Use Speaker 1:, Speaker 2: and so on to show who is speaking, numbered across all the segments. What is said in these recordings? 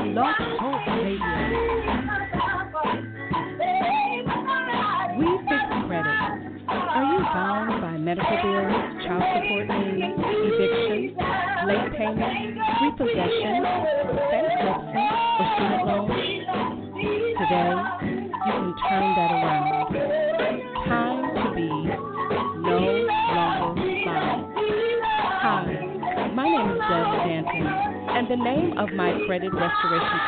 Speaker 1: Blog Talk Radio. We fix credit. Are you bound by medical bills, child support needs, eviction, late payment, repossession, bankruptcy, or student loans? Today, you can turn that around. Time to be no longer bound. Hi, my name is Deb Stanton, and the name of my credit restoration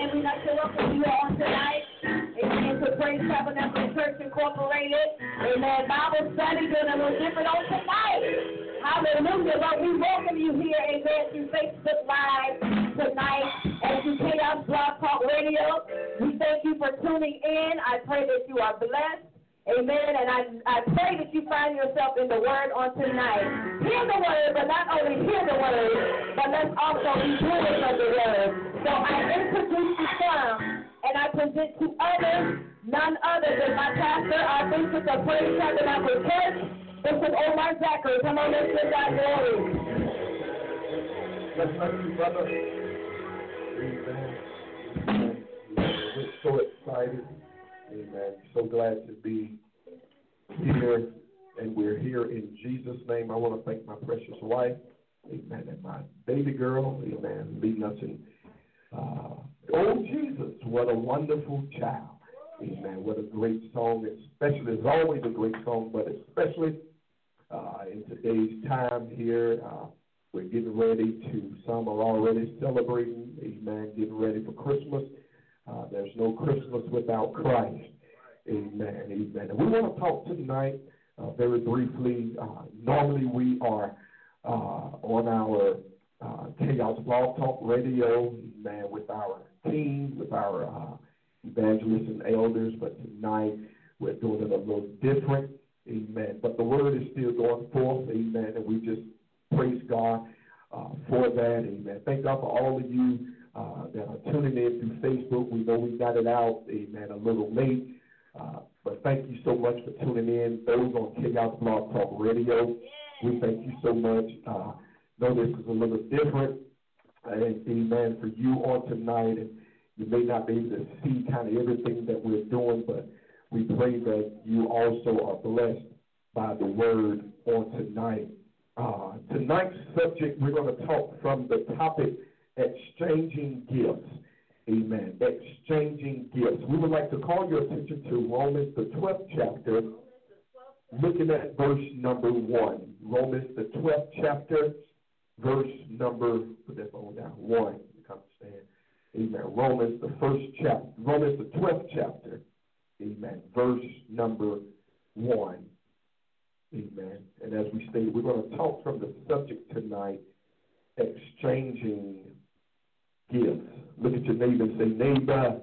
Speaker 2: Amen. We'd like to welcome you all tonight. Amen. To Praise Tabernacle Church Incorporated. Amen. Bible study doing a little different on tonight. Hallelujah. Lord, we welcome you here, amen, through Facebook Live tonight and through Chaos Blog Talk Radio. We thank you for tuning in. I pray that you are blessed. Amen. And I pray that you find yourself in the Word on tonight. Hear the Word, but not only hear the Word, but let's also be doers of the Word. So I introduce to some, and I present to others, none other than my pastor, our bishop of Praise Tabernacle Church, Bishop Omar Zachary. Come on, let's give God glory.
Speaker 3: God bless you, brother. Amen. We're so excited. Amen. So glad to be here, and we're here in Jesus' name. I want to thank my precious wife, amen, and my baby girl, amen, leading us in, oh, Jesus, what a wonderful child, amen, what a great song, especially, it's always a great song, but especially in today's time here, we're getting ready to, some are already celebrating, amen, getting ready for Christmas. There's no Christmas without Christ. Amen. Amen. And we want to talk tonight very briefly. Normally we are on our Chaos Blog Talk Radio, amen, with our team, with our evangelists and elders. But tonight we're doing it a little different. Amen. But the word is still going forth. Amen. And we just praise God for that. Amen. Thank God for all of you that are tuning in through Facebook. We know we got it out, amen, a little late. But thank you so much for tuning in. Those on Chaos Blog Talk Radio, we thank you so much. Know this is a little different, and amen, for you on tonight. And you may not be able to see kind of everything that we're doing, but we pray that you also are blessed by the word on tonight. Tonight's subject, we're going to talk from the topic, exchanging gifts. Amen. Exchanging gifts. We would like to call your attention to Romans, the 12th chapter, looking at verse number 1. Romans, the 12th chapter, verse number, put that phone down, 1. You come stand. Amen. Romans, the 12th chapter, amen, verse number 1. Amen. And as we stated, we're going to talk from the subject tonight, exchanging gifts. Look at your neighbor and say, neighbor,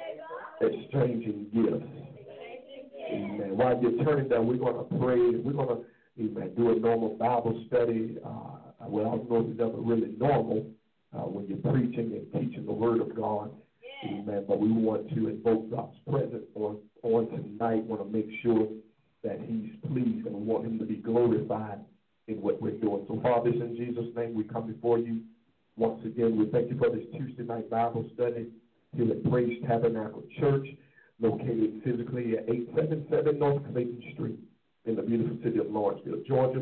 Speaker 3: exchanging gifts. Amen. While you're turning down, we're going to pray. We're going to, amen, do a normal Bible study. Well, I don't know if it's ever really normal when you're preaching and teaching the Word of God. Amen. But we want to invoke God's presence on tonight. Want to make sure that He's pleased, and we want Him to be glorified in what we're doing. So, Father, in Jesus' name, we come before you. Once again, we thank you for this Tuesday night Bible study here at Praise Tabernacle Church, located physically at 877 North Clayton Street in the beautiful city of Lawrenceville, Georgia,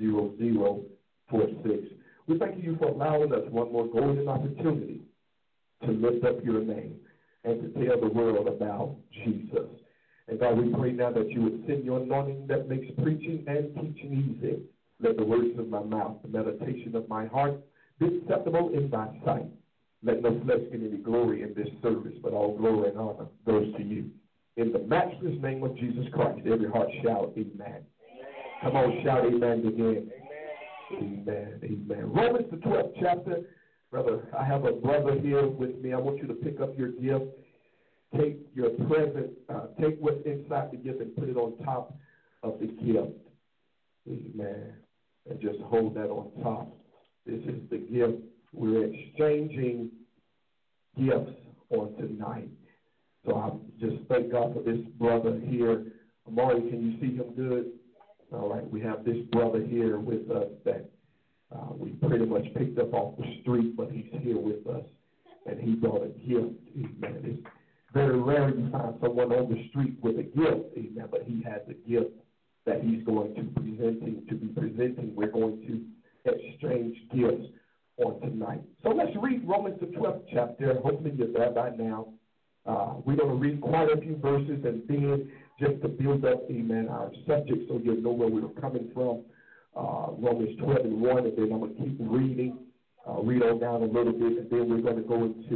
Speaker 3: 30046. We thank you for allowing us one more golden opportunity to lift up your name and to tell the world about Jesus. And God, we pray now that you would send your anointing that makes preaching and teaching easy. Let the words of my mouth, the meditation of my heart, be acceptable in thy sight. Let no flesh get any glory in this service, but all glory and honor goes to you. In the matchless name of Jesus Christ, every heart shout, amen. Amen. Come on, shout amen again. Amen. Amen. Romans, the 12th chapter. Brother, I have a brother here with me. I want you to pick up your gift. Take your present, take what's inside the gift and put it on top of the gift. Amen. And just hold that on top. This is the gift. We're exchanging gifts on tonight. So I just thank God for this brother here. Amari, can you see him good? All right, we have this brother here with us that we pretty much picked up off the street, but he's here with us, and he brought a gift. Amen. It's very rare you find someone on the street with a gift, amen, but he has a gift that he's going to be presenting. We're going to exchange gifts on tonight. So let's read Romans the 12th chapter. Hopefully you're there by now. We're going to read quite a few verses, and then just to build up, amen, our subject so you'll know where we're coming from. Romans 12:1, and then I'm going to keep reading, read on down a little bit, and then we're going to go into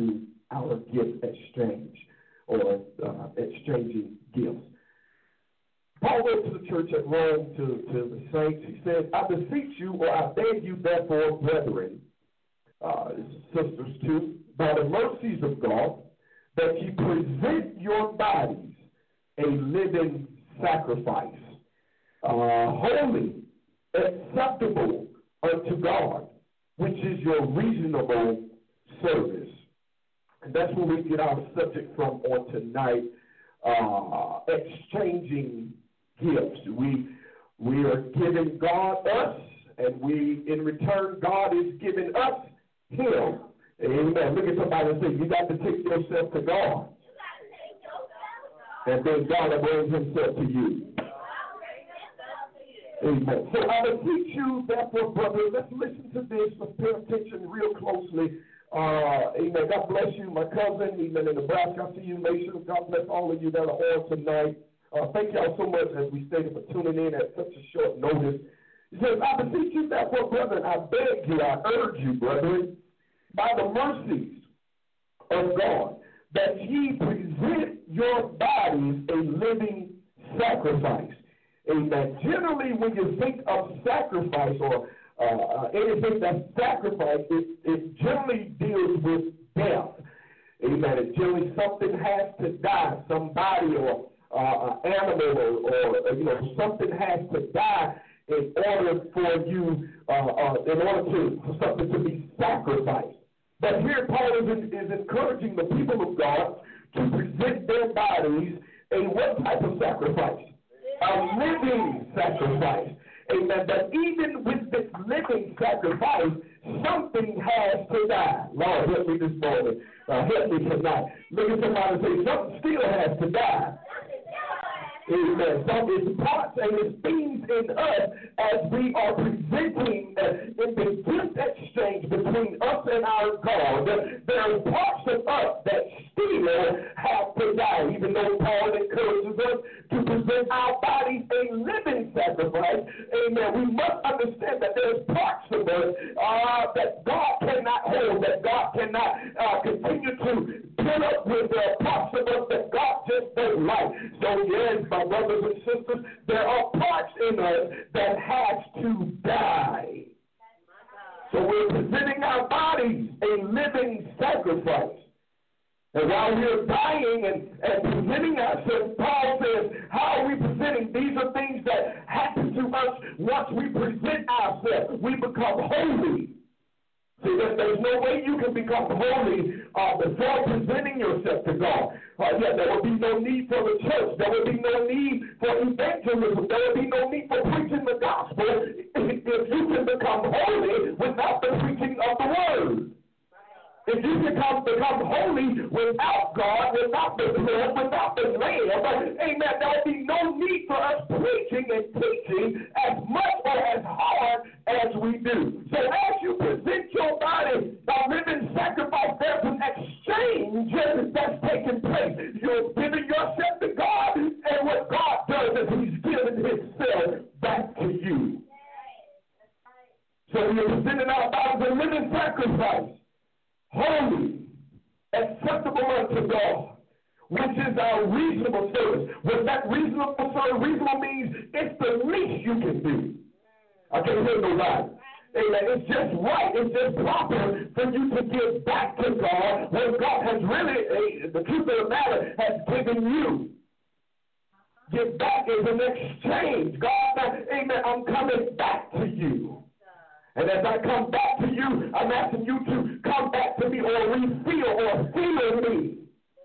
Speaker 3: our gift exchange or exchanging gifts. Paul wrote to the church at Rome, to the saints. He said, I beseech you, or I beg you, therefore, brethren, sisters too, by the mercies of God, that ye present your bodies a living sacrifice, holy, acceptable unto God, which is your reasonable service. And that's where we get our subject from on tonight, exchanging gifts. We are giving God us, and we, in return, God is giving us Him. Amen. Look at somebody and say, you got to take yourself to God. And then God will bring Himself to you. Amen. So I will teach you, therefore, brother, let's listen to this. Let's pay attention real closely. Amen. God bless you, my cousin. Amen. In Nebraska, I see you, Nation. God bless all of you that are on tonight. Thank y'all so much, as we stated, for tuning in at such a short notice. He says, I beseech you, therefore, brethren, I beg you, I urge you, brethren, by the mercies of God, that ye present your bodies a living sacrifice. Amen. Generally, when you think of sacrifice or anything that's sacrifice, it generally deals with death. Amen. It generally something has to die, somebody or animal or something has to die in order for you, for something to be sacrificed. But here Paul is encouraging the people of God to present their bodies a what type of sacrifice? A living sacrifice. Amen. But even with this living sacrifice, something has to die. Lord, help me this morning. Help me tonight. Look at somebody and say, something still has to die. Amen. So it's parts and it's things in us as we are presenting in the gift exchange between us and our God. There are parts of us that still have to die, even though Paul encourages us to present our bodies a living sacrifice. Amen. We must understand that there's parts of us that God cannot hold, that God cannot continue to put up with. Parts of us that God just don't like. So yes, my brothers and sisters, there are parts in us that has to die. So we're presenting our bodies a living sacrifice. And while we're dying and presenting ourselves, Paul says, how are we presenting? These are things that happen to us once we present ourselves. We become holy. See, there's no way you can become holy before presenting yourself to God. There will be no need for the church. There will be no need for evangelism. There will be no need for preaching the gospel if you can become holy without the preaching of the word. If you become holy without God, without the blood, without the Lamb, amen, there will be no need for us preaching and teaching as much or as hard as we do. So as you present your body a living sacrifice, there's an exchange that's taking place. You're giving yourself to God, and what God does is He's giving Himself back to you. So we're presenting our bodies a living sacrifice, holy, acceptable unto God, which is our reasonable service. What that reasonable service, reasonable means it's the least you can do. I can't hear nobody. Amen. It's just right. It's just proper for you to give back to God what God has really, the truth of the matter, has given you. Give back is an exchange. God, amen, I'm coming back to you. And as I come back to you, I'm asking you to come back to me or refill or feel me.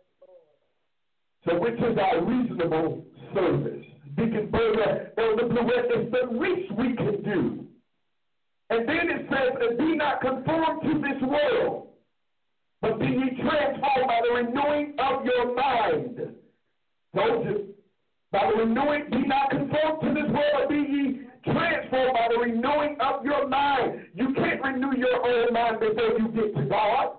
Speaker 3: So which is our reasonable service? Deacon Berger, Elder Blewett, is the least we can do. And then it says, be not conformed to this world, but be ye transformed by the renewing of your mind. Told you. By the renewing, be not conformed to this world, but be ye transformed by the renewing of your mind. You can't renew your own mind before you get to God.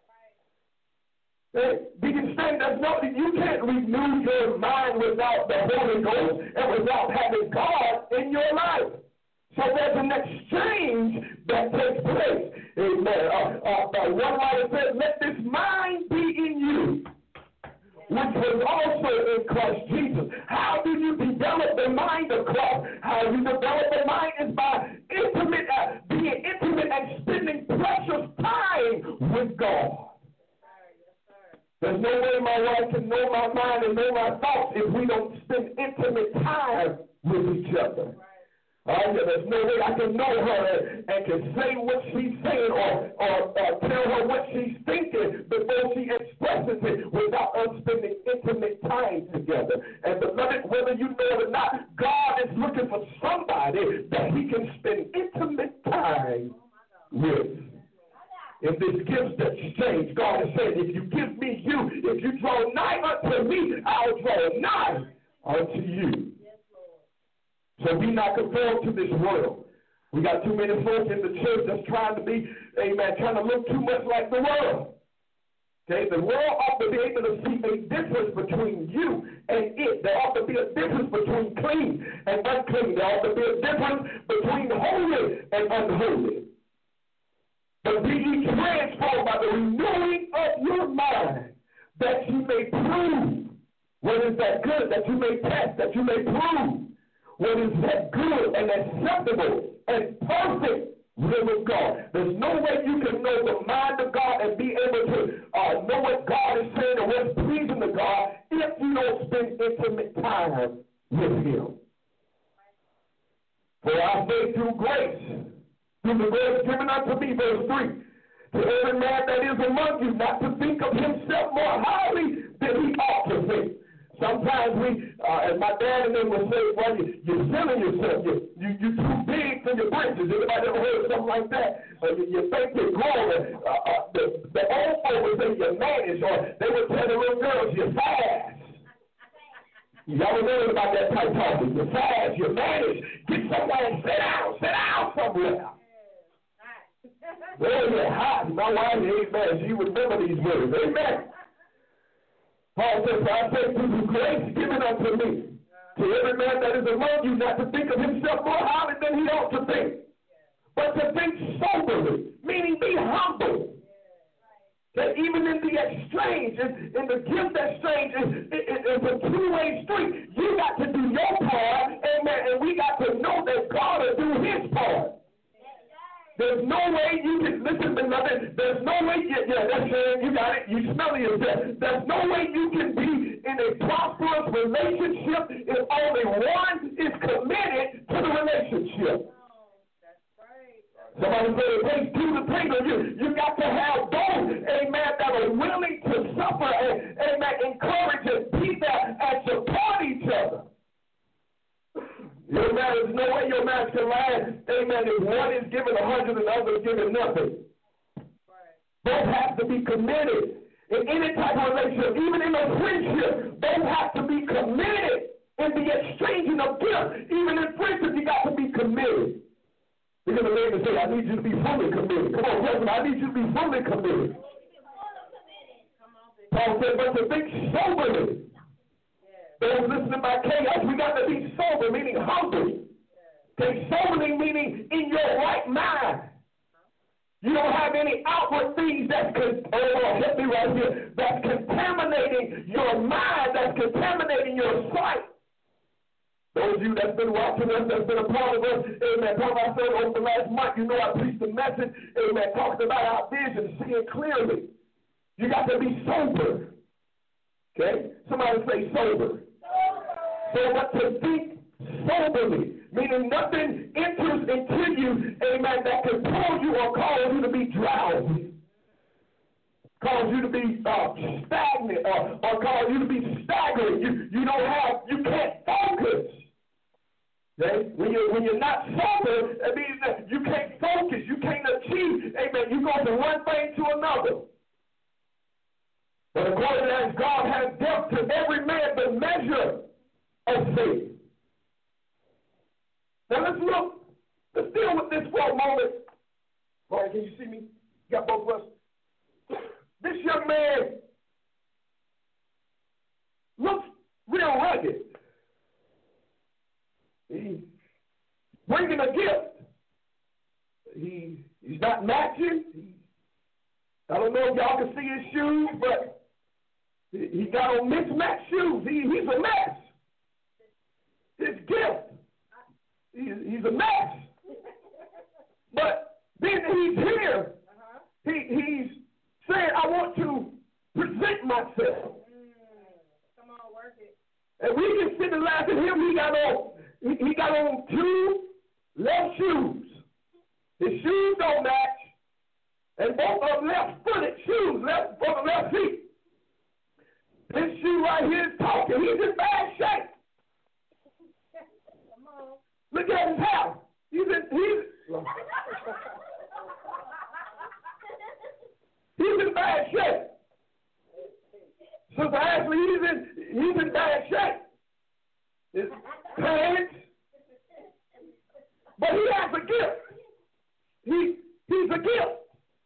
Speaker 3: Deacon Stan, you can't renew your mind without the Holy Ghost and without having God in your life. So there's an exchange that takes place. Amen. One writer said, let this mind be was also in Christ Jesus. How do you develop the mind of Christ? How you develop the mind is by being intimate and spending precious time with God. There's no way my wife can know my mind and know my thoughts if we don't spend intimate time with each other. There's no way I can know her and can say what she's saying or tell her what she's thinking before she expresses it without us spending intimate time together. And beloved, whether you know it or not, God is looking for somebody that he can spend intimate time with. In this gift exchange, God is saying, if you give me you, if you draw nigh unto me, I'll draw nigh unto you. So be not conformed to this world. We got too many folks in the church that's trying to be, amen, trying to look too much like the world. Okay, the world ought to be able to see a difference between you and it. There ought to be a difference between clean and unclean. There ought to be a difference between holy and unholy. But be ye transformed by the renewing of your mind, that you may prove what is that good, that you may test, that you may prove what is that good and acceptable and perfect will of God. There's no way you can know the mind of God and be able to know what God is saying and what's pleasing to God if you don't spend intimate time with him. For I say through grace, through the grace given unto me, verse 3, to every man that is among you, not to think of himself more highly than he ought to think. Sometimes we, as my dad and them would say, well, you're selling yourself. You're too big for your britches. Anybody ever heard something like that? You think you're growing. The old folk would say you're managed, or they would tell the little girls, you're fast. Y'all remember about that type talking. You're fast, you're managed. Get somewhere and sit down somewhere. Well, you're hot. My wife, amen, she remember these words. Amen. Paul says, I say through the grace given unto me, to every man that is among you, not to think of himself more highly than he ought to think, but to think soberly, meaning be humble. That even in the exchange, in the gift exchange, it's a two-way street. You got to do your part, amen, and we got to know that God will do his part. There's no way you can, listen, beloved, there's no way, that's it, you got it, you smell it yourself. There's no way you can be in a prosperous relationship if only one is committed to the relationship. Somebody said it takes two to tango. You got to have both, amen, that are willing to suffer and, amen, encourage and be there and support each other. Your marriage, no way your marriage can last, amen, if one is giving 100 and the other is giving nothing. Right. Both have to be committed. In any type of relationship, even in a friendship, both have to be committed in the exchanging of gifts. Even in friendship, you got to be committed. You're going to learn to say, I need you to be fully committed. Come on, husband, I need you to be fully committed. Paul said, but to think soberly. Those listening by chaos, we got to be sober, meaning humble. Okay, soberly meaning in your right mind. You don't have any outward things that's help me right here, that's contaminating your mind, that's contaminating your sight. Those of you that's been watching us, that's been a part of us, amen, talking about ourselves over the last month, you know I preached a message, amen, talking about our vision, seeing clearly. You got to be sober. Okay? Somebody say sober. So, but to think soberly, meaning nothing enters into you, amen, that can pull you or cause you to be drowsy, cause you to be stagnant, or cause you to be staggering. You can't focus. Okay? When you're not sober, it means that you can't focus, you can't achieve, amen, you go from one thing to another. But according as God has dealt to every man the measure of faith. Now let's deal with this for a moment. All right, can you see me? You got both of us? This young man looks real rugged. He's bringing a gift. He's not matching. I don't know if y'all can see his shoes, but He got on mismatched shoes. He's a mess. His gift, he's a mess. But then he's here. He's saying, I want to present myself.
Speaker 2: Come on, work it.
Speaker 3: And we can sit and laugh at him. He got on two left shoes. His shoes don't match. And both of them left-footed shoes, for the left feet. This shoe right here is talking. He's in bad shape.
Speaker 2: Come on.
Speaker 3: Look at his house. He's in bad shape. Sister Ashley, he's in bad shape. His pants. But he has a gift. He's a gift.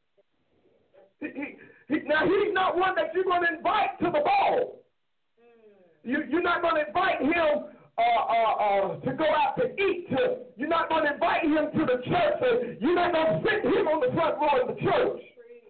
Speaker 3: Now, he's not one that you're going to invite to the ball. You're not going to invite him to go out to eat. You're not going to invite him to the church. You're not going to sit him on the front row of the church.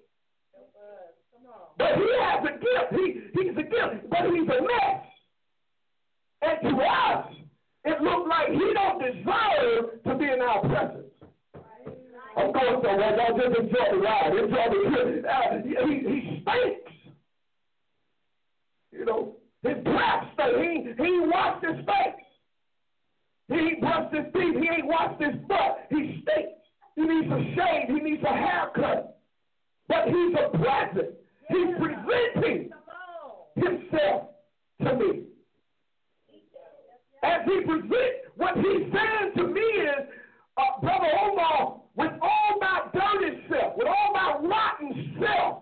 Speaker 3: But he has a gift. He's a gift, but he's a mess. And to us, it looks like he don't deserve to be in our presence. I'm going somewhere. Y'all just enjoy the ride. Enjoy the trip. He stinks. You know, his breath stinks. He ain't washed his face. He ain't brushed his teeth. He ain't washed his butt. He stinks. He needs a shave. He needs a haircut. But he's a present. He's presenting himself to me. As he presents, what he's saying to me is, Brother Omar, with all my dirty self, with all my rotten self,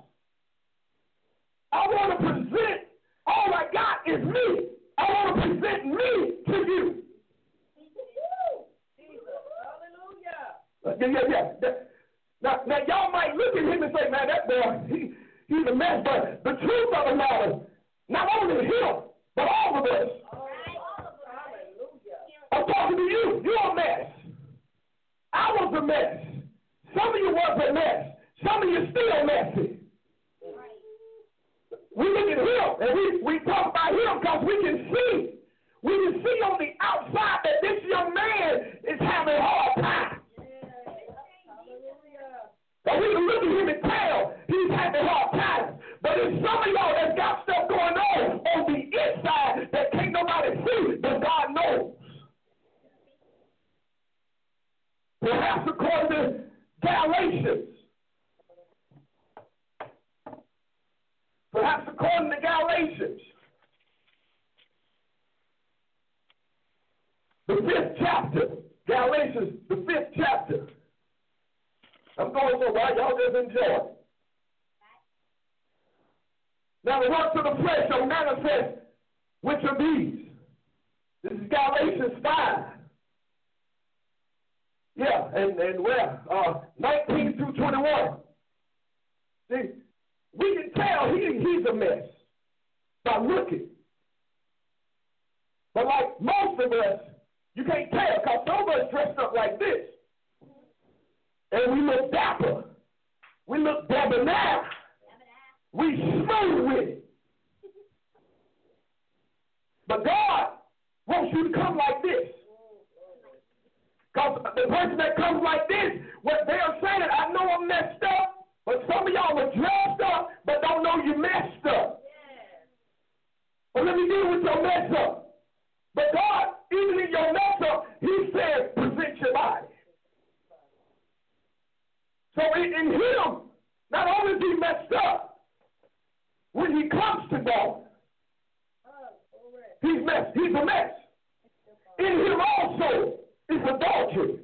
Speaker 3: I want to present, all I got is me. I want to present me to you. Yeah. Now, y'all might look at him and say, man, that boy, he's a mess. But the truth of the matter, not only him, but all of us. I'm talking to you. You're a mess. I was a mess. Some of you was a mess. Some of you still messy. We look at him and we talk about him because we can see. We can see on the outside that this young man is having a hard time. But we can look at him and tell he's having a hard time. But there's some of y'all that's got stuff going on the inside that can't nobody see, but God knows. Perhaps according to Galatians. Perhaps according to Galatians. The 5th chapter. Galatians, the 5th chapter. I'm going for a while. Y'all just enjoy it. Now the works of the flesh are manifest, which are these. This is Galatians 5. Yeah, and where? 19 through 21. See, we can tell he's a mess by looking. But like most of us, you can't tell because some of us dressed up like this. And we look dapper. We look debonair. We smooth with it. But God wants you to come like this. Because the person that comes like this, what they're saying, I know I'm messed up, but some of y'all are dressed up, but don't know you messed up. But let me deal with your mess up. But God, even in your mess up, he said, present your body. So in him, not only is he messed up, when he comes to God, he's a mess. In him also is adultery.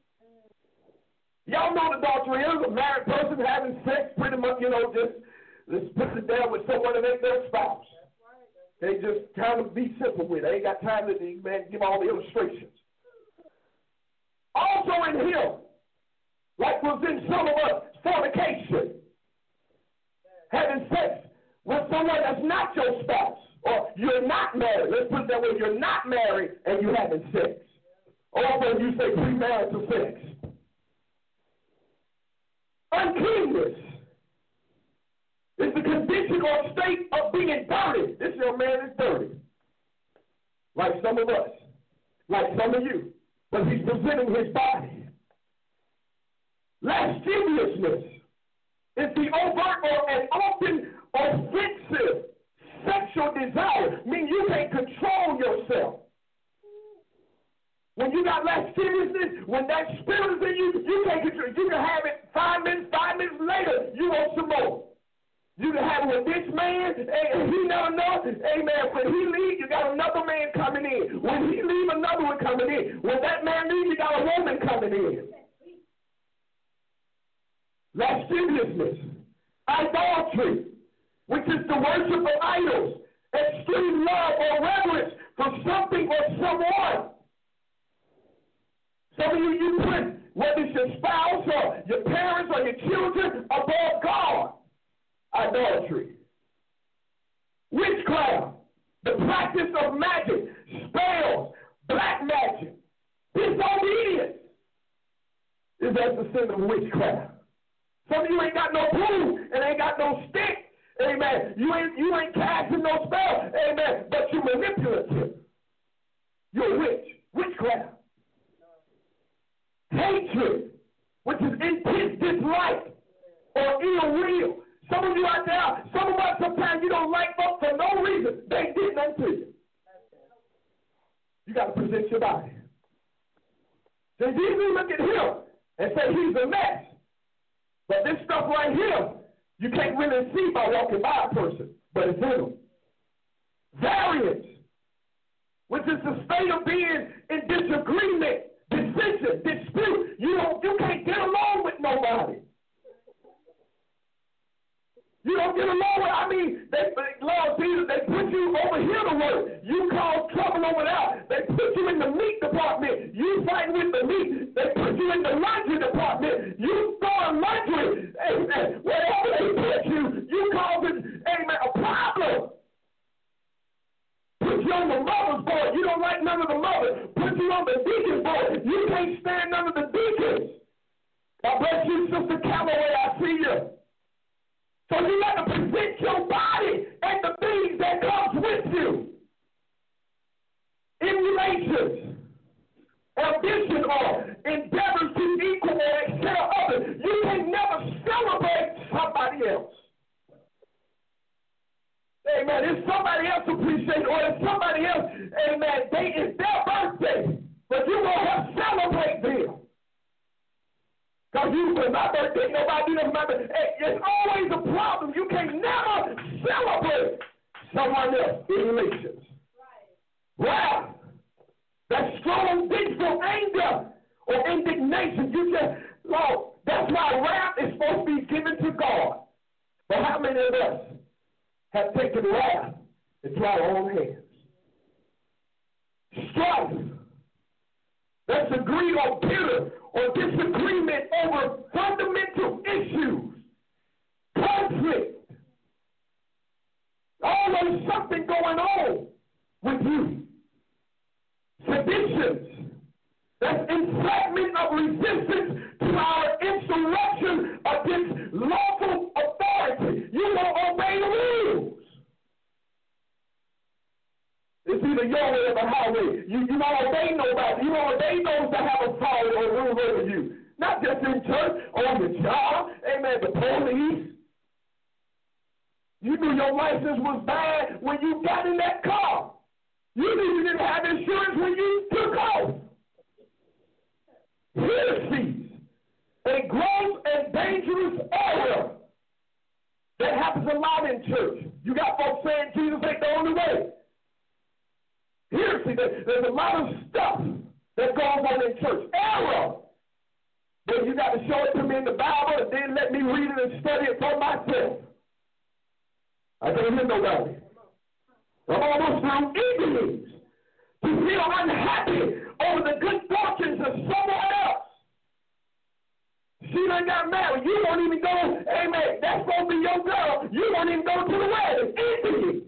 Speaker 3: Y'all know what adultery is, a married person having sex pretty much, just put it down with someone that ain't their spouse. They just kind of be simple with it. They ain't got time to give all the illustrations. Also in him, like was in some of us, fornication. Having sex with someone that's not your spouse. Or you're not married. Let's put it that way. You're not married and you're having sex. Or when you say premarital sex. Uncleanness. It's the condition or state of being dirty. This young man is dirty. Like some of us. Like some of you. But he's presenting his body. Lasciviousness is the overt or an often offensive sexual desire. I mean, you can't control yourself. When you got lasciviousness, when that spirit is in you, you can't control it. You can have it 5 minutes later, you want some more. You can have it with this man, and he never knows. Amen. When he leaves, you got another man coming in. When he leaves, another one coming in. When that man leaves, you got a woman coming in. Lasciviousness, idolatry, which is the worship of idols, extreme love or reverence for something or someone. Some of you put, whether it's your spouse or your parents or your children, above God. Idolatry. Witchcraft, the practice of magic, spells, black magic. Disobedience is as the sin of witchcraft. Some of you ain't got no broom and ain't got no stick. Amen. You ain't casting no spell. Amen. But you manipulative. You're a witch. Witchcraft. Hatred, which is intense dislike or ill will. Some of you out there, some of us sometimes you don't like folks for no reason. They did nothing to you. You got to present your body. So Jesus look at him and say he's a mess. But this stuff right here, you can't really see by walking by a person, but it's in them. Variance, which is the state of being in disagreement, dissension, dispute. You can't get along with nobody. You don't get along with, Lord Jesus, they put you over here to work. You cause trouble over there. They put you in the meat department. You fight with the meat. They put you in the laundry department. You throwing laundry. Amen. Wherever they put you, you causing, amen, a problem. Put you on the mother's board. You don't like none of the mothers. Put you on the deacon's board. You can't stand none of the deacons. God bless you, Sister Calloway. I see you. So you got to present your body and the things that comes with you. Emulations, ambition, or endeavors to equal or excel others. You can never celebrate somebody else. Amen. If somebody else appreciates, or if somebody else, amen, it's their birthday, but you won't have to celebrate them. Because my birthday, nobody knows my birthday. There's always a problem. You can never celebrate someone else in relations. Wrath, that strong, vengeful anger or indignation. Lord, that's why wrath is supposed to be given to God. But how many of us have taken wrath into our own hands? Strife, that's a greed or bitter or disagreement over fundamental issues. Conflict. Always something going on with you. Seditions. That's entrapment of resistance to our insurrection against lawful authority. You won't obey the rules. It's either your way or the highway. You don't obey nobody. You don't obey those that have authority or rule over you. Not just in church, on your job, amen, the police. You knew your license was bad when you got in that car. You knew you didn't have insurance when you took off. Heresies, a gross and dangerous error that happens a lot in church. You got folks saying Jesus ain't the only way. Heresy, there's a lot of stuff that goes on in church. Error. But you got to show it to me in the Bible and then let me read it and study it for myself. I can't hear nobody. I'm almost through evenings to feel unhappy over the good fortunes of someone else. She done got married. You won't even go, amen, that's supposed to be your girl. You won't even go to the wedding. Evenings.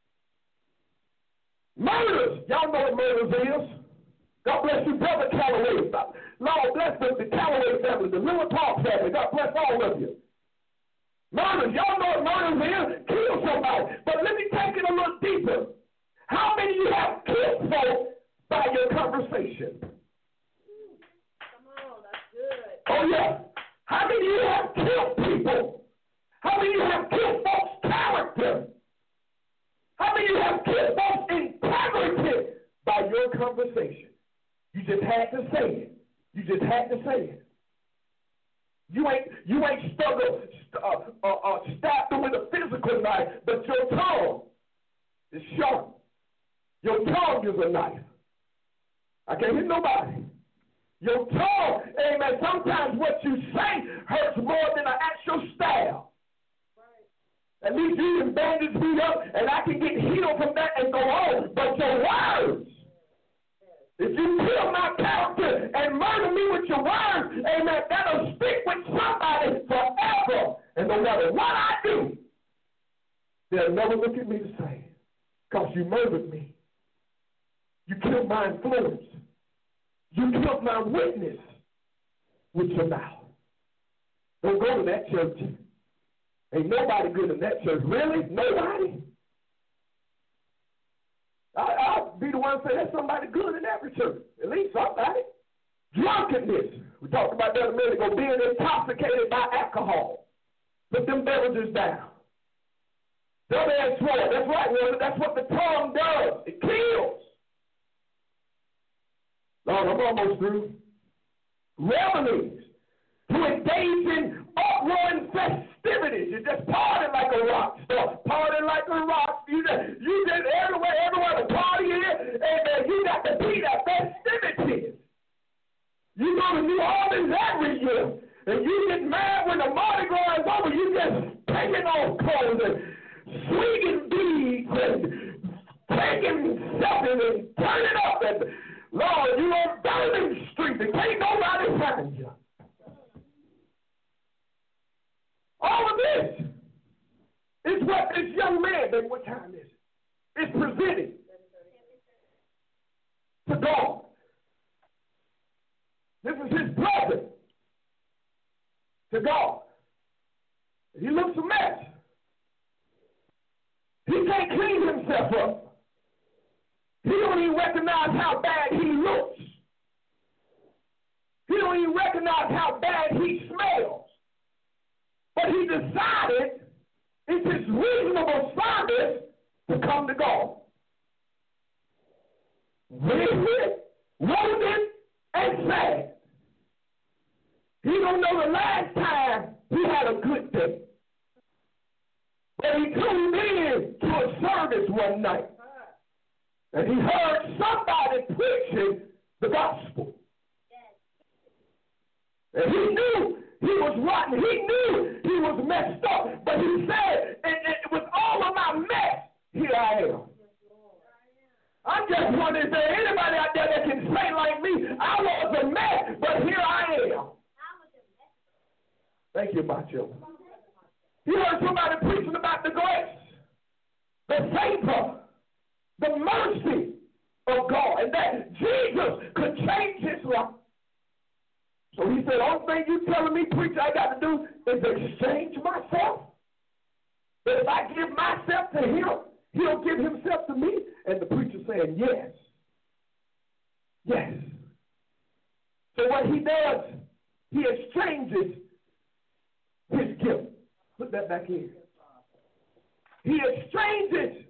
Speaker 3: Murders. Y'all know what murders is. God bless you, Brother Calloway. Lord bless the Calloway family, the Little Talk family. God bless all of you. Murder, y'all know what murder is? Kill somebody. But let me take it a little deeper. How many of you have killed folks by your conversation?
Speaker 2: Come on, that's good.
Speaker 3: Oh, yeah. How many of you have killed people? How many of you have killed folks' character? How many of you have killed folks' integrity by your conversation? You just had to say it. You just had to say it. You ain't stabbed them with a physical knife, but your tongue is sharp. Your tongue is a knife. I can't hit nobody. Your tongue, amen, sometimes what you say hurts more than an actual stab. At least you can bandage me up, and I can get healed from that and go on. But your words, if you kill my character and murder me with your words, amen, that'll stick with somebody forever. And no matter what I do, they'll never look at me the same because you murdered me. You killed my influence. You killed my witness with your mouth. Don't go to that church. Ain't nobody good in that church. Really? Nobody? I'll be the one to say there's somebody good in every church. At least somebody. Drunkenness. We talked about that a minute ago. Being intoxicated by alcohol. Put them beverages down. Double-edged sword. That's right, Willie. That's what the tongue does. It kills. Lord, I'm almost through. Revelings. To engage in uproaring festivities. You just party like a rock star. Party like a rock. You just everywhere the party is, and you got to be that festivities. You go to New Orleans every year, and you get mad when the Mardi Gras is over. You just taking off clothes and swinging beads and taking selfies and turning up. And Lord, you on Bourbon Street, and can't nobody find you. All of this is what this young man, what time is it? Is presenting to God. This is his present to God. He looks a mess. He can't clean himself up. He don't even recognize how bad he looks. He don't even recognize how bad he smells. But he decided it's his reasonable service to come to God. Wicked, wounded, and sad. He don't know the last time he had a good day. But he tuned in to a service one night. And he heard somebody preaching the gospel. And he knew he was rotten. He knew he was messed up. But he said, and with all of my mess, here I am. I'm just wondering, is there anybody out there that can say like me, I was a mess, but here I am. Thank you, Macho. You heard somebody preaching about the grace, the favor, the mercy of God, and that Jesus could change his life. So he said, all thing you telling me, preacher, I got to do is exchange myself. But if I give myself to him, he'll give himself to me. And the preacher saying, yes. Yes. So what he does, he exchanges his gift. Put that back in. He exchanges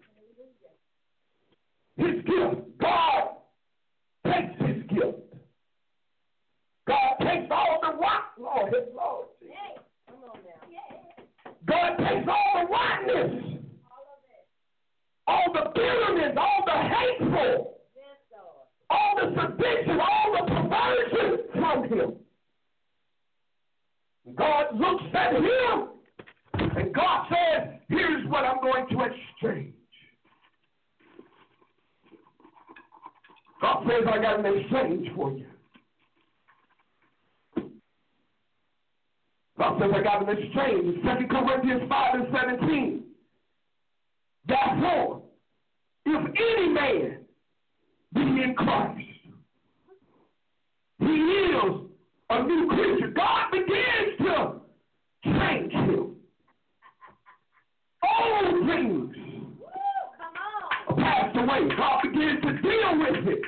Speaker 3: his gift. God takes his gift. God takes all the rock, Lord. Hey, come on now. God takes all the rottenness, all the bitterness, all the hateful, all the sedition, all the perversion from him. God looks at him, and God says, here's what I'm going to exchange. God says, I got an exchange for you. God says, I got an exchange. 2 Corinthians 5:17. Therefore, if any man be in Christ, he is a new creature. God begins to change him. dreams passed away. God began to deal with it.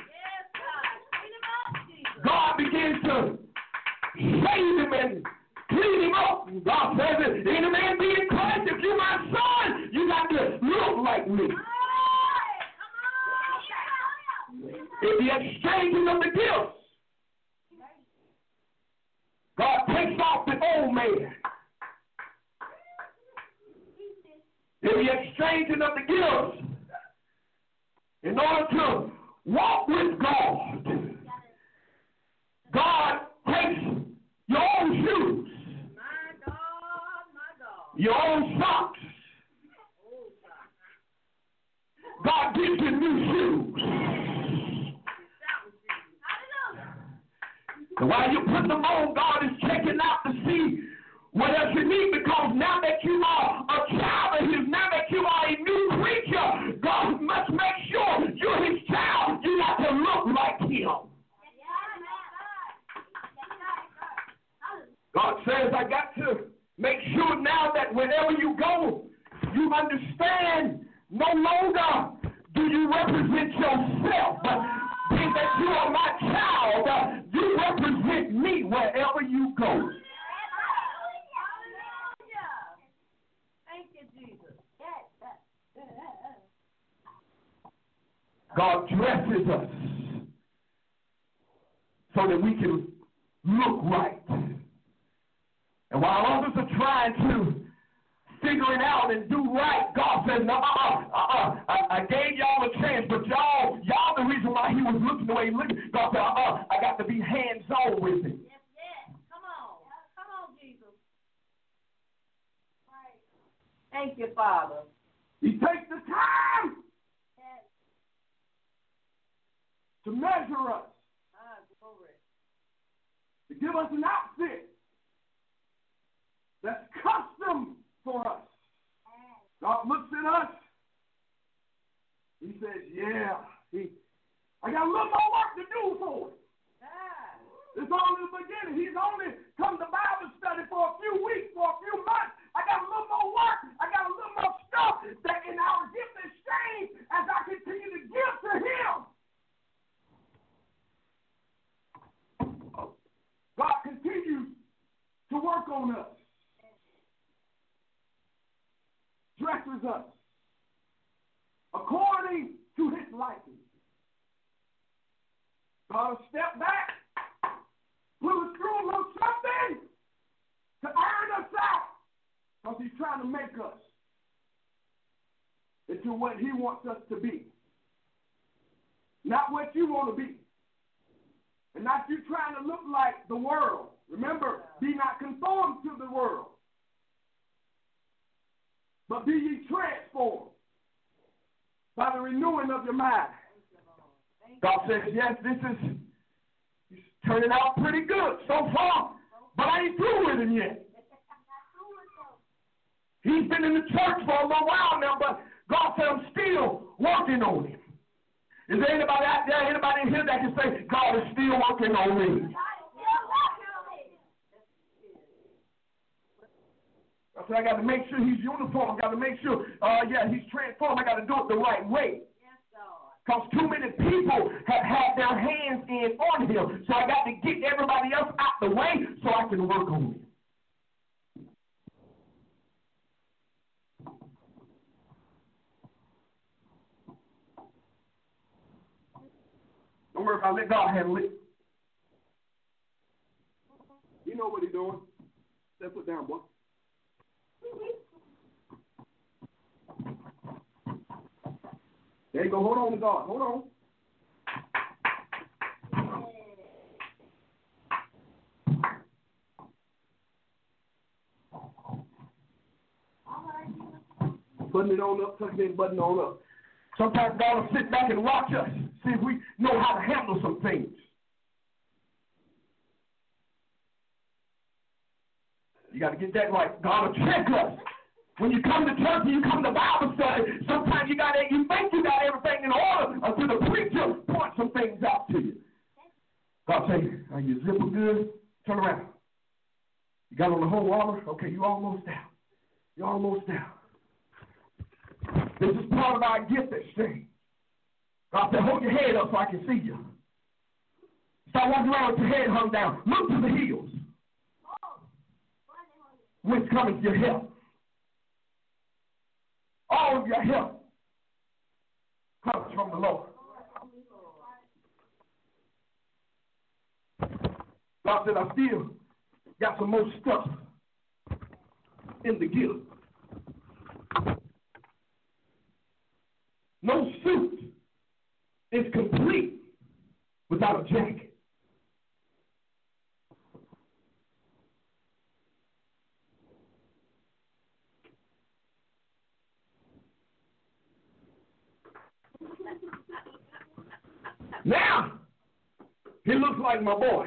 Speaker 3: God began to save him and clean him up. God says, any man be in Christ, if you're my son, you got to look like me. In the exchanging of the gifts, God takes off the old man. In the exchanging of the gifts, in order to walk with God, God takes your own shoes, your own socks. God gives you new shoes. And while you put them on, God is checking out to see what else you need, because now that you are a child of his, now that you are a new creature, God must make sure you're his child. You got to look like him. God says, I got to make sure now that wherever you go, you understand no longer do you represent yourself, but being that you are my child, you represent me wherever you go. God dresses us so that we can look right. And while others are trying to figure it out and do right, God says, no, I gave y'all a chance, but y'all the reason why he was looking the way he looked. God said, I got to be hands-on with him.
Speaker 2: Yes. Come on, Jesus. Right. Thank you, Father.
Speaker 3: He takes the time to measure us, to give us an outfit that's custom for us. God looks at us. He says, yeah, I got a little more work to do for him. It's only the beginning. He's only come to Bible study for a few weeks, for a few months. I got a little more work. I got a little more stuff that in our gift exchange as I continue to give to him. God continues to work on us, dresses us according to his likeness. God will step back, put us through a little something to iron us out, because he's trying to make us into what he wants us to be. Not what you want to be. And not you trying to look like the world. Remember, be not conformed to the world, but be ye transformed by the renewing of your mind. God says, yes, this is turning out pretty good so far, but I ain't through with him yet. He's been in the church for a little while now, but God said, I'm still working on him. Is there anybody out there, anybody in here that can say, God is still working on me? I said, I got to make sure he's uniform. I got to make sure, he's transformed. I got to do it the right way. Because too many people have had their hands in on him. So I got to get everybody else out the way so I can work on him. Don't worry about it. Let God handle it. You know what he's doing. Step it down, boy. There you go. Hold on to God. Hold on. Button it on up, tuck it in, button on up. Sometimes God will sit back and watch us, see if we know how to handle some things. You got to get that right. God will check us. When you come to church and you come to Bible study, sometimes you think you got everything in order until the preacher points some things out to you. God say, are you zipper good? Turn around. You got on the whole armor? Okay, you almost down. You're almost down. This is part of our gift exchange. God said, hold your head up so I can see you. Stop walking around with your head hung down. Look to the hills. Whence cometh your help? All of your help comes from the Lord. God said, I still got some more stuff in the gift. No suit is complete without a jacket. Now, he looks like my boy.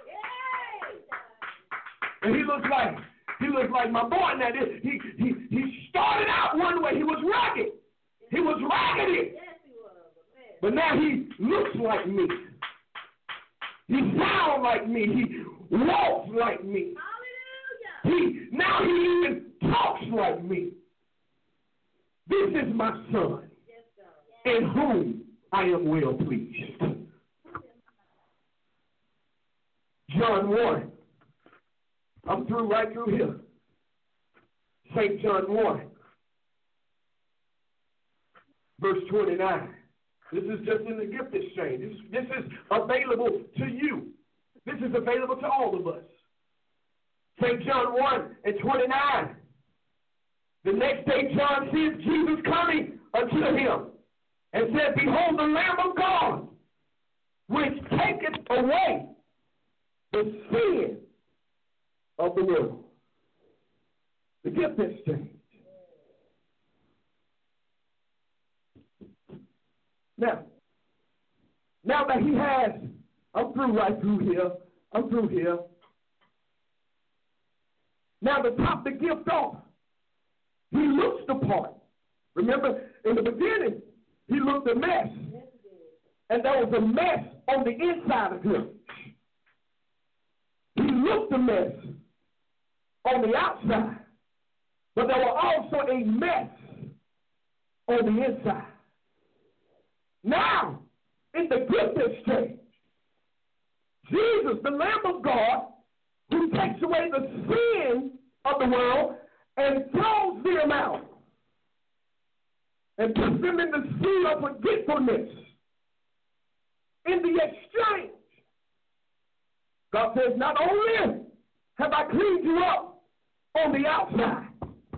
Speaker 3: And he looks like my boy. Now, he started out one way. He was rugged. He was raggedy. But now he looks like me. He sounds like me. He walks like me. Now he even talks like me. This is my son, in whom I am well pleased. John 1. I'm through right through here. St. John 1, verse 29. This is just in the gift exchange. This is available to you. This is available to all of us. St. John 1 and 29. The next day John sees Jesus coming unto him and said, behold the Lamb of God, which taketh away the sin of the world. The gift exchange. Now that he has, I'm through right through here. Now to top the gift off, he looks the part. Remember, in the beginning, he looked a mess. And there was a mess on the inside of him. He looked a mess on the outside. But there was also a mess on the inside. Now, in the gift exchange, Jesus, the Lamb of God, who takes away the sin of the world and throws them out and puts them in the sea of forgetfulness. In the exchange, God says, not only have I cleaned you up on the outside.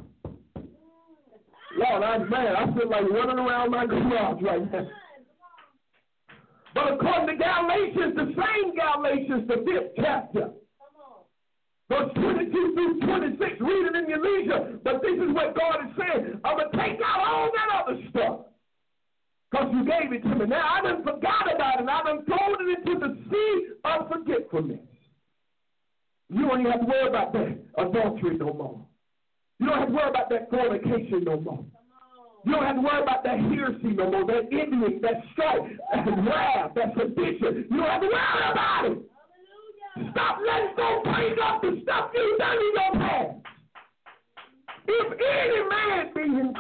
Speaker 3: Lord, I'm mad. I feel like running around my garage right now. But according to Galatians, the same Galatians, the 5th chapter, verse 22 through 26, read it in your leisure. But this is what God is saying. I'm going to take out all that other stuff because you gave it to me. Now, I done forgot about it. I done thrown it into the sea of forgetfulness. You don't even have to worry about that adultery no more. You don't have to worry about that fornication no more. You don't have to worry about that heresy no more, that envy, that strife, that wrath, that sedition. You don't have to worry about it. Stop letting go bring up the stuff you've done in your past. If any man be in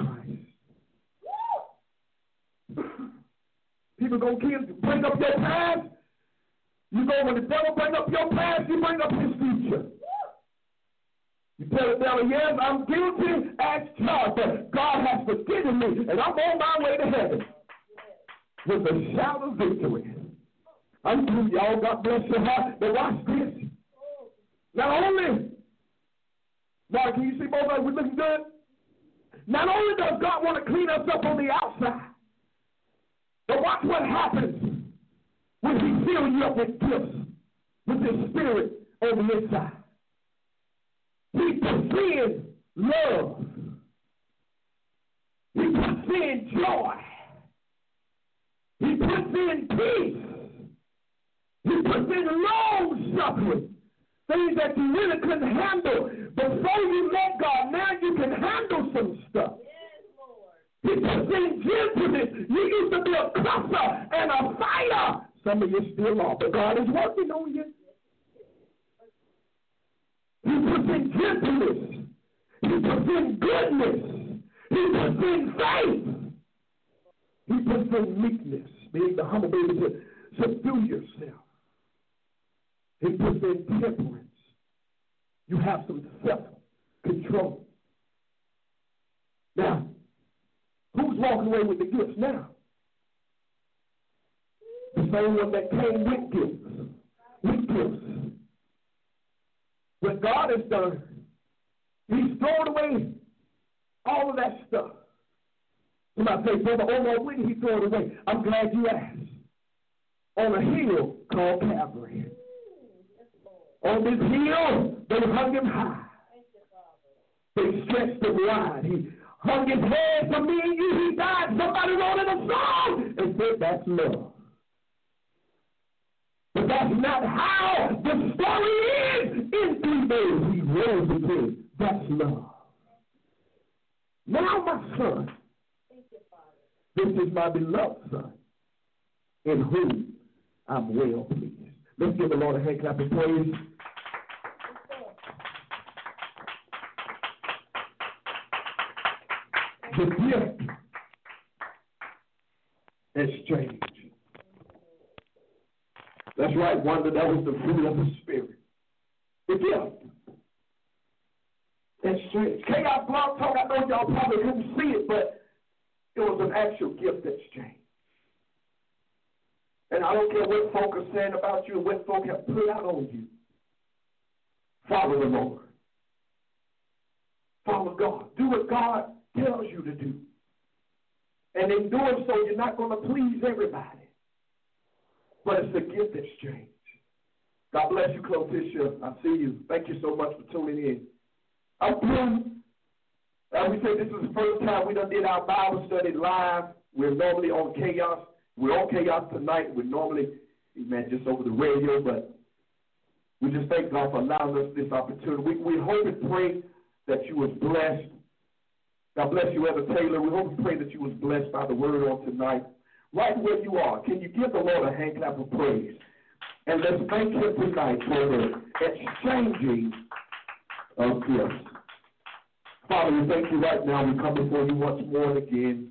Speaker 3: Christ. People go bring up your past. You go when the devil bring up your past, you bring up his future. You tell the devil, yes, I'm guilty as charged, but God has forgiven me, and I'm on my way to heaven with a shout of victory. I'm through, y'all. God bless your heart. But watch this. Not only, now can you see both of us? We looking good? Not only does God want to clean us up on the outside, but watch what happens when he fills you up with gifts, with his spirit on the inside. He puts in love. He puts in joy. He puts in peace. He puts in long suffering. Things that you really couldn't handle before you met God. Now you can handle some stuff. Yes, Lord. He puts in gentleness. You used to be a cusser and a fighter. Some of you still are, but God is working on you. He puts in gentleness. He puts in goodness. He puts in faith. He puts in meekness, being the humble baby to subdue yourself. He puts in temperance. You have some self-control. Now, who's walking away with the gifts now? The same one that came with gifts. With gifts. What God has done, He's thrown away all of that stuff. Somebody say, Brother Omar, when did He throw it away? I'm glad you asked. On a hill called Calvary. On this hill, they hung Him high. They stretched Him wide. He hung His head for me and you. He died. Somebody wrote in a song and said, that's love. But that's not how the story is. In 3 days, He rose again. That's love. Now, my son, this is my beloved Son, in whom I'm well pleased. Let's give the Lord a hand clap and praise. The gift exchange. That's right, Wanda, that was the fruit of the Spirit. The gift exchange. Chaos Blog Talk, I know y'all probably couldn't see it, but it was an actual gift exchange. And I don't care what folk are saying about you, what folk have put out on you. Follow the Lord. Follow God. Do what God tells you to do. And in doing so, you're not going to please everybody. But it's a gift exchange. God bless you, Clotisha. I see you. Thank you so much for tuning in. I'm through. As we said, this is the first time we done did our Bible study live. We're normally on Chaos. We're on Chaos tonight. We're normally, just over the radio, but we just thank God for allowing us this opportunity. We hope and pray that you was blessed. God bless you, Ever Taylor. We hope and pray that you was blessed by the word on tonight. Right where you are, can you give the Lord a hand clap of praise? And let's thank Him tonight for the exchanging of gifts. Father, we thank you right now. We come before you once more and again.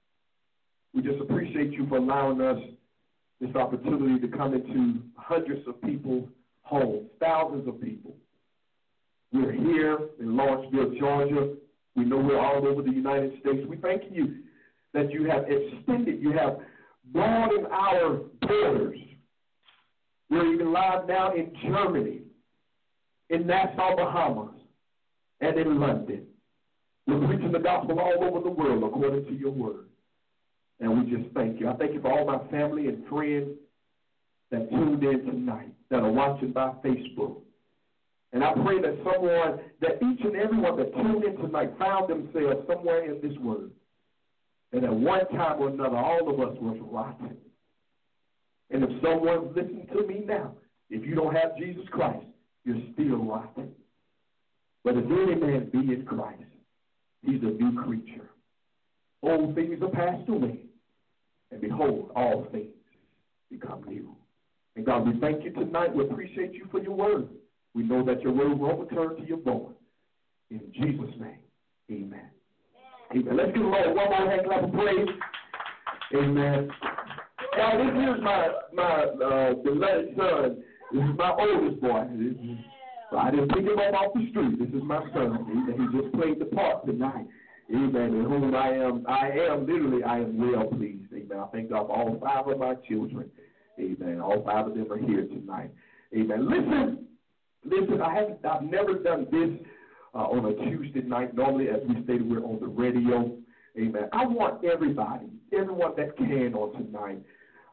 Speaker 3: We just appreciate you for allowing us this opportunity to come into hundreds of people's homes, thousands of people. We're here in Lawrenceville, Georgia. We know we're all over the United States. We thank you that you have extended, you have broadened our borders. We're even live now in Germany, in Nassau, Bahamas, and in London. We're preaching the gospel all over the world according to your word. And we just thank you. I thank you for all my family and friends that tuned in tonight, that are watching by Facebook. And I pray that each and everyone that tuned in tonight found themselves somewhere in this word. And at one time or another, all of us was rotten. And if someone's listening to me now, if you don't have Jesus Christ, you're still rotten. But if any man be in Christ, he's a new creature. Old things are passed away, and behold, all things become new. And God, we thank you tonight. We appreciate you for your word. We know that your word will return to your voice. In Jesus' name, amen. Amen. Let's give the Lord one more hand clap of praise. Amen. Now, this is my beloved son. This is my oldest boy. I didn't pick him up off the street. This is my son. He just played the part tonight. Amen. In whom I am well pleased. Amen. I thank God for all 5 of my children. Amen. All 5 of them are here tonight. Amen. Listen, I've never done this on a Tuesday night. Normally, as we stated, we're on the radio. Amen. I want everyone that can on tonight.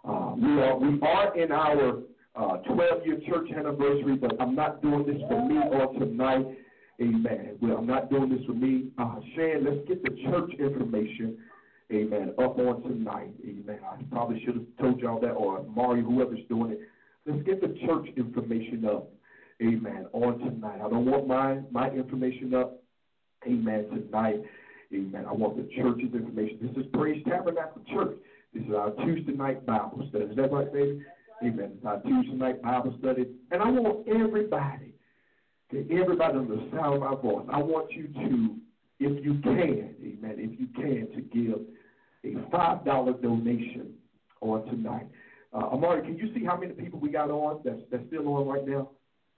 Speaker 3: We are in our 12-year church anniversary, but I'm not doing this for me on tonight. Amen. Well, I'm not doing this for me. Shan, let's get the church information, amen, up on tonight. Amen. I probably should have told y'all that, or Mario, whoever's doing it. Let's get the church information up, amen, on tonight. I don't want my information up, amen, tonight. Amen. I want the church's information. This is Praise Tabernacle Church. This is our Tuesday night Bible study. Is that right, baby? Amen. It's our Tuesday night Bible study. And I want everybody on the sound of my voice, I want you to, if you can, amen, if you can, to give a $5 donation on tonight. Amari, can you see how many people we got on that's still on right now?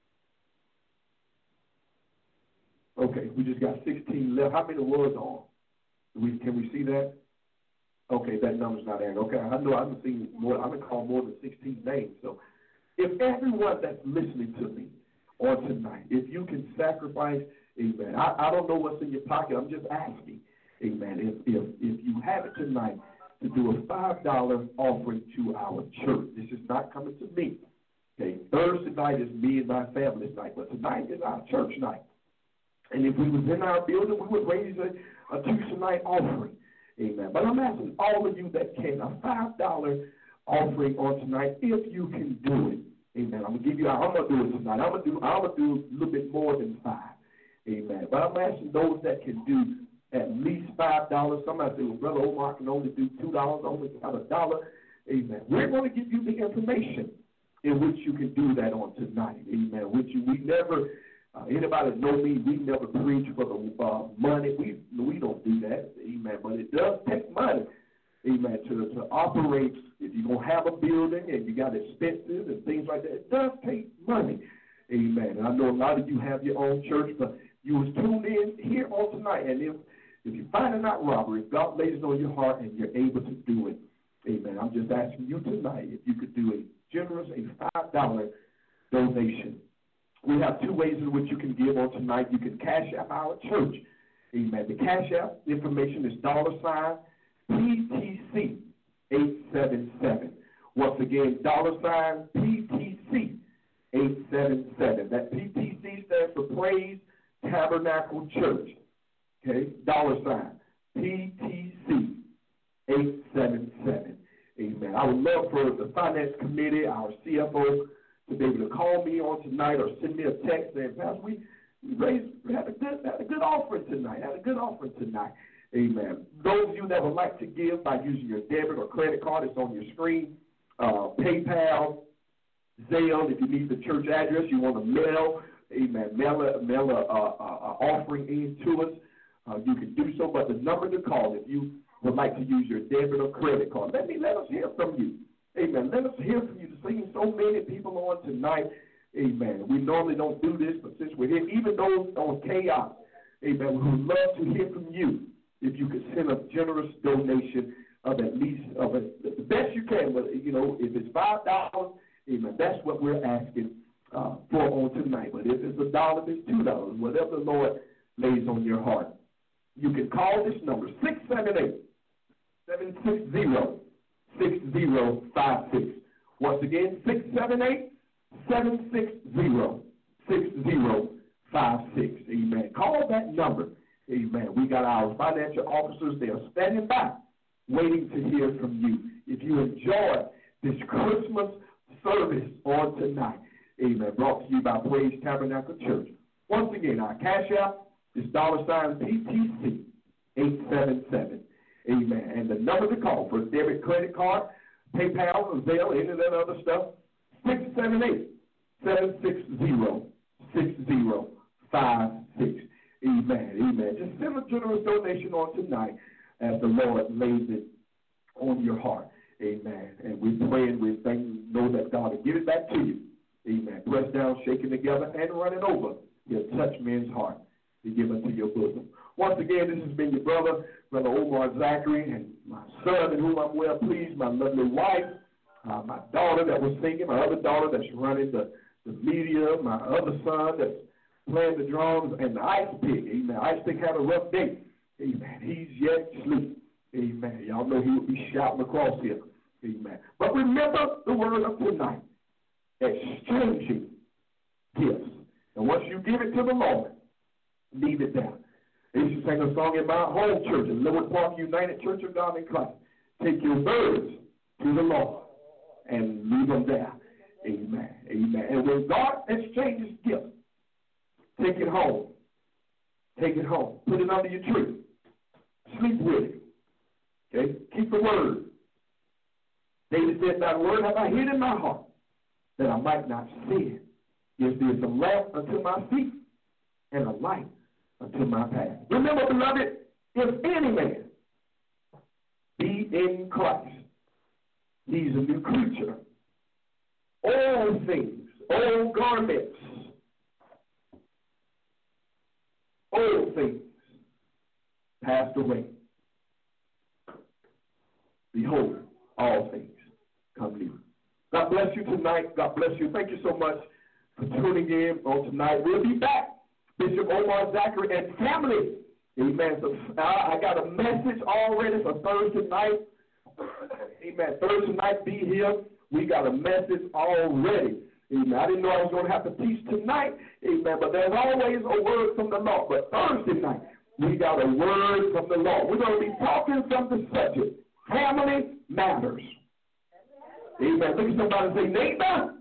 Speaker 3: Okay, we just got 16 left. How many was on? Can we see that? Okay, that number's not there. Okay, I know I've seen more. I've been called more than 16 names. So if everyone that's listening to me on tonight, if you can sacrifice, amen. I don't know what's in your pocket. I'm just asking, amen. If you have it tonight to do a $5 offering to our church, this is not coming to me. Okay, Thursday night is me and my family's night, but tonight is our church night. And if we was in our building, we would raise a Tuesday night offering. Amen. But I'm asking all of you that can, a $5 offering on tonight, if you can do it. Amen. I'm gonna do it tonight. I'm gonna do a little bit more than $5. Amen. But I'm asking those that can do at least $5. Somebody say, well, Brother Omar can only do $2, only about $1. Amen. We're going to give you the information in which you can do that on tonight. Amen. We never. Anybody know me, we never preach for the money. We don't do that, amen. But it does take money, amen, to operate. If you're going to have a building and you got expenses and things like that, it does take money, amen. And I know a lot of you have your own church, but you was tuned in here on tonight. And if you find it not robbery, if God lays it on your heart and you're able to do it, amen, I'm just asking you tonight if you could do a generous, a $5 donation. We have two ways in which you can give on tonight. You can cash out our church. Amen. The cash out information is $PTC 877. Once again, $PTC 877. That PTC stands for Praise Tabernacle Church. Okay, $PTC 877. Amen. I would love for the finance committee, our CFO, to be able to call me on tonight or send me a text saying, Pastor, we had a good offering tonight. Amen. Those of you that would like to give by using your debit or credit card, it's on your screen. PayPal, Zelle, if you need the church address, you want to mail, amen, mail a offering in to us, you can do so. But the number to call if you would like to use your debit or credit card, let us hear from you. Amen. Let us hear from you. Seeing so many people on tonight. Amen. We normally don't do this, but since we're here, even those on Chaos, amen, we would love to hear from you. If you could send a generous donation of at least the best you can, but if it's $5, amen, that's what we're asking for on tonight. But if it's $1, if it's $2, whatever the Lord lays on your heart, you can call this number 678-760-6056. Once again, 678-760-6056. Amen. Call that number. Amen. We got our financial officers. They are standing by, waiting to hear from you. If you enjoy this Christmas service on tonight, amen, brought to you by Praise Tabernacle Church. Once again, our cash app is $PTC 877. Amen. And the number to call for debit, credit card, PayPal, Zelle, any of that other stuff, 678-760-6056. Amen. Just send a generous donation on tonight as the Lord lays it on your heart. Amen. And we're praying, we know that God will give it back to you. Amen. Press down, shaking together, and run it over. He'll touch men's heart to give unto your bosom. Once again, this has been your Brother Omar Zachary, and my son in whom I'm well pleased, my lovely wife, my daughter that was singing, my other daughter that's running the media, my other son that's playing the drums, and the Ice Pick. Amen. Ice Pick had a rough day. Amen. He's yet asleep. Amen. Y'all know he would be shouting across here. Amen. But remember the word of tonight, exchanging gifts. And once you give it to the Lord, leave it there. They used to sing a song in my home church, in Linwood Park United Church of God in Christ. Take your burdens to the Lord and leave them there. Amen. Amen. And when God exchanges gifts, take it home. Take it home. Put it under your tree. Sleep with it. Okay? Keep the word. David said, "Thy word have I hid in my heart, that I might not sin. Yes, there's a lamp unto my feet and a light unto my past. Remember, beloved, if any man be in Christ, he's a new creature. All things, all garments, all things passed away. Behold, all things come new. God bless you tonight. God bless you. Thank you so much for tuning in on tonight. We'll be back. Bishop Omar Zachary and family. Amen. So, I got a message already for Thursday night. Amen. Thursday night, be here. We got a message already. Amen. I didn't know I was going to have to teach tonight. Amen. But there's always a word from the Lord. But Thursday night, we got a word from the Lord. We're going to be talking from the subject. Family matters. Amen. Look at somebody and say, neighbor,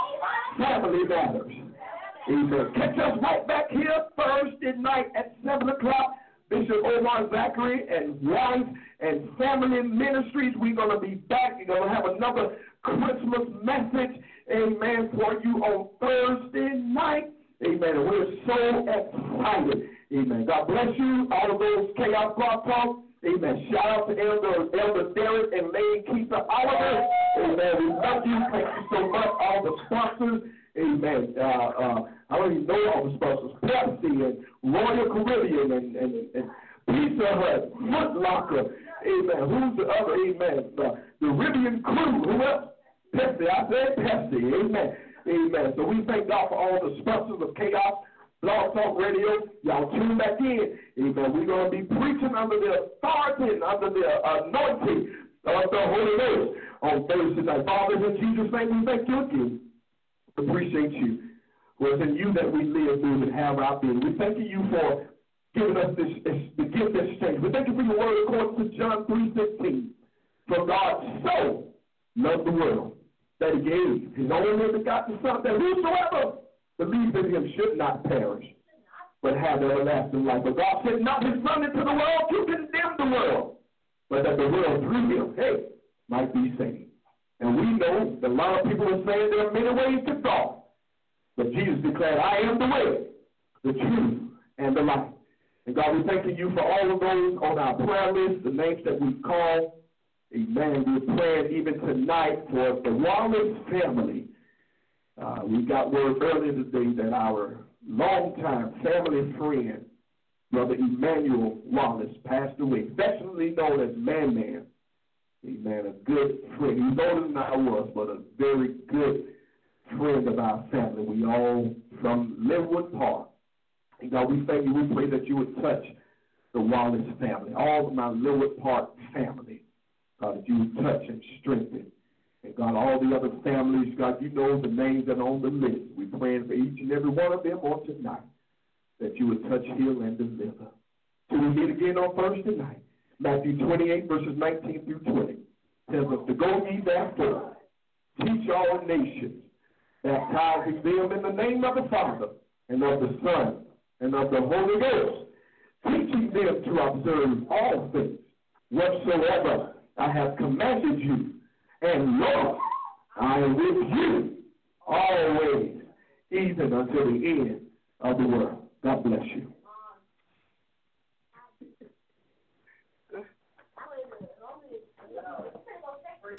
Speaker 3: family matters. Amen. Catch us right back here Thursday night at 7 o'clock. Bishop Omar Zachary and wife and family ministries. We're going to be back. We're going to have another Christmas message, amen, for you on Thursday night. Amen. And we're so excited. Amen. God bless you. All of those Chaos Blog Talk. Amen. Shout out to Elder Derek and Lady Keisha Oliver. Amen. We love you. Thank you so much. All the sponsors. Amen. I don't even know all the sponsors. Pepsi and Royal Caribbean and Pizza Hut, Foot Locker. Amen. Who's the other? Amen. The Caribbean Crew. Who else? Pepsi. I said Pepsi. Amen. Amen. So we thank God for all the sponsors of Chaos Blog Talk Radio. Y'all tune back in. Amen. We're going to be preaching under the authority and under the anointing of the Holy Ghost on Thursday night. Father, in Jesus' name, we thank you again. Appreciate you. For it's in you that we live, move, and have our being. We thank you for giving us the gift exchange. We thank you for your word according to John 3:16. For God so loved the world that he gave his only begotten Son, that whosoever believes in him should not perish, but have everlasting life. But God sent not his Son into the world to condemn the world, but that the world through him, might be saved. And we know that a lot of people are saying there are many ways to God. But Jesus declared, I am the way, the truth, and the life. And God, we thank you for all of those on our prayer list, the names that we call. Amen. We're praying even tonight for the Wallace family. We got word earlier today that our longtime family friend, Brother Emmanuel Wallace, passed away, affectionately known as Man. Amen. A good friend. He's older than I was, but a very good friend of our family. We all from Linwood Park. And God, we thank you. We pray that you would touch the Wallace family, all of my Linwood Park family. God, that you would touch and strengthen. And God, all the other families, God, you know the names that are on the list. We're praying for each and every one of them on tonight, that you would touch, heal, and deliver. Till we meet again on Thursday night. Matthew 28, verses 19 through 20, tells us to go ye therefore, teach all nations, baptizing them in the name of the Father, and of the Son, and of the Holy Ghost, teaching them to observe all things, whatsoever I have commanded you. And lo, I am with you always, even until the end of the world. God bless you.